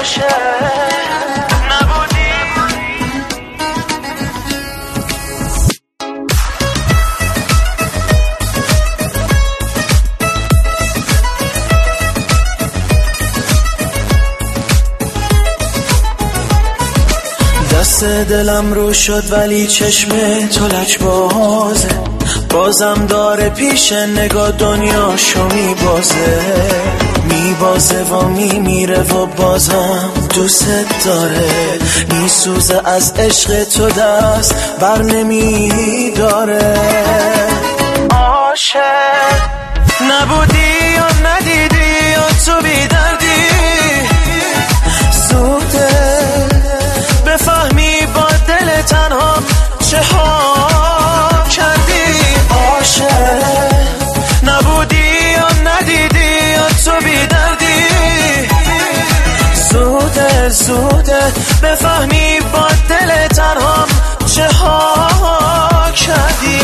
دست دلم رو شد ولی چشم تو لج بازه، بازم داره پیش نگاه دنیاشو میبازه و میمیره و بازم دوست داره، میسوزه از عشق تو دست بر نمیداره. عاشق نبودی یا ندیدی یا تو بیدردی، زوده بفهمی با دل تنها چه ها کردی. عاشق نبودی یا ندیدی یا تو بیدردی، زوده بفهمی با دل تنها چه ها کردی.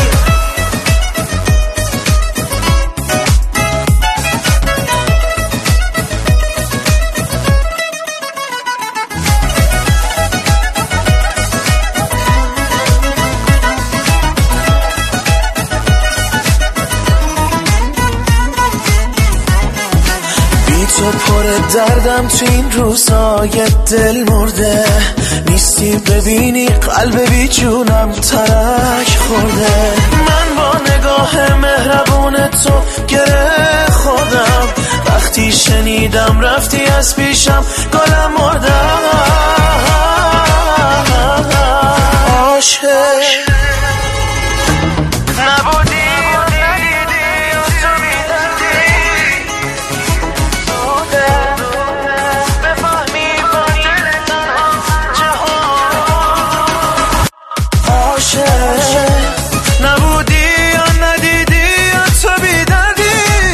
تو پر دردم تو این روزای دل مرده، نیستی ببینی قلب بی جونم ترک خورده. من با نگاه مهربون تو گره خوردم، وقتی شنیدم رفتی از پیشم گلم مردم. عاشق نبودی یا ندیدی یا تو بیدردی،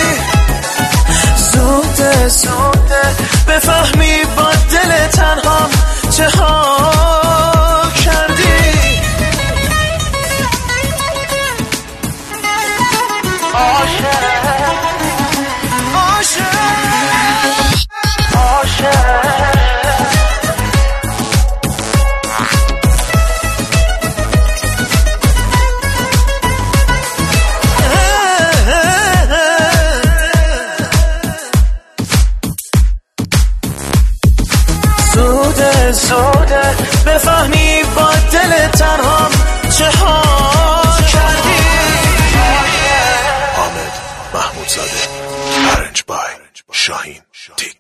زوده بفهمی با دل تنها چه ها کردی. زوده بفهمی با دل تنها چه ها کردی. حامد محمودزاده، ارنج بای شاهین تیک.